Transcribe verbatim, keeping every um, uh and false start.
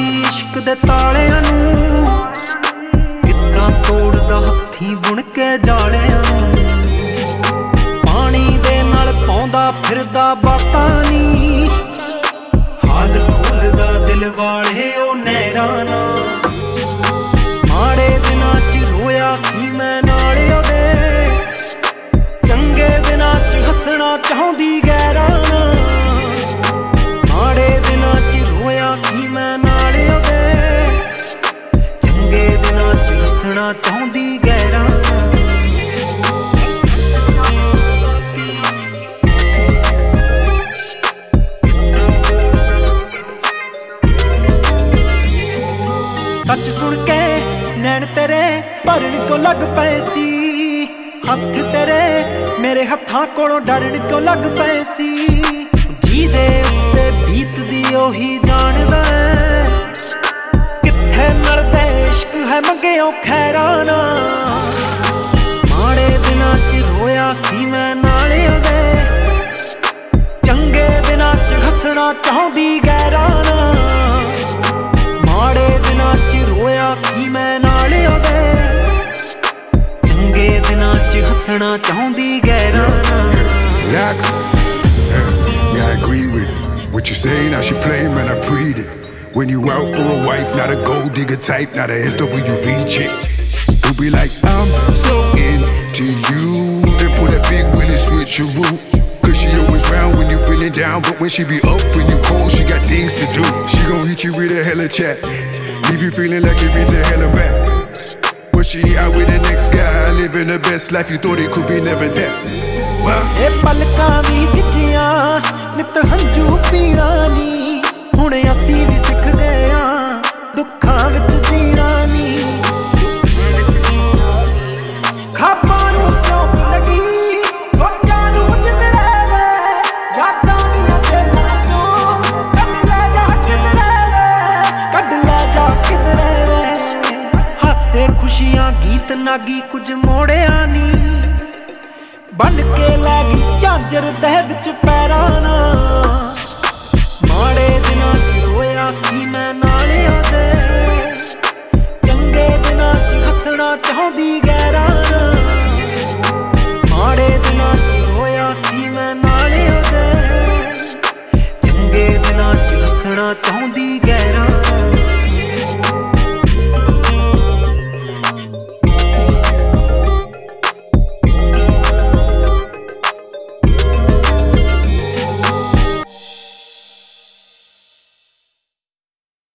ਲਾਤੀ इश्क दे तालियां नूं, किद्दां तोड़दा हत्थीं बुण के जालियां नूं। पानी दे नाल पाउंदा फिरदा बातां नी, हाल खोलदा दिल वाले ओ नहरां नाल। माड़े दिनां च रोया सी मैं नाल ओदे, चंगे दिनां च हसना चाहुंदी गैरां नाल। माड़े दिनां च रोया सी मैं नाल ओदे, चंगे दिनां च हसना चाहुंदी गैरां नाल। सच सुन के नैन तेरे भरन क्यों लग पे सी, हथ तेरे मेरे हत्थां कोलों डरन क्यों लग पे सी। जीदे उत्ते बीतदी ओही जानदा है, कित्थे मिलदे इश्क है मंगियों खैरां नाल। माड़े दिनां च रोया सी मैं नाल ओदे, चंगे दिनां च हसना चाहुंदी गैरां नाल। माड़े दिनां च रोया सी मैं नाल ओदे, चंगे दिनां च हसना चाहुंदी गैरां नाल। Yeah, I agree with what you say, now she play, man, I breathe it. When you out for a wife, not a gold digger type, not a S W V chick. You be like, I'm so into you, then pull that big Willie switcheroo. Cause she always round when you feeling down, but when she be up, when you cold, she got things to do. She gon' hit you with a hella chat, leave you feeling like you been to hell and back. But she out with the next guy, living the best life, you thought it could be never that. ए पलकां दी खिचियां नित हंजू पीना नी, हुण असीं भी सिख गए आ दुखां विच जीना नी। खाबां नूं चौक लगी सोचां नूं जिंदरे वे, यादां दियां जेलां चों कढ लै जा किधरे वे, कढ लै जा किधरे वे। हासे खुशियां गीत नागी कुछ मोड़िया नी, बन के लैगी झांजर दह विच पैरां नाल। माड़े दिनां च रोया सी मैं नाल ओदे,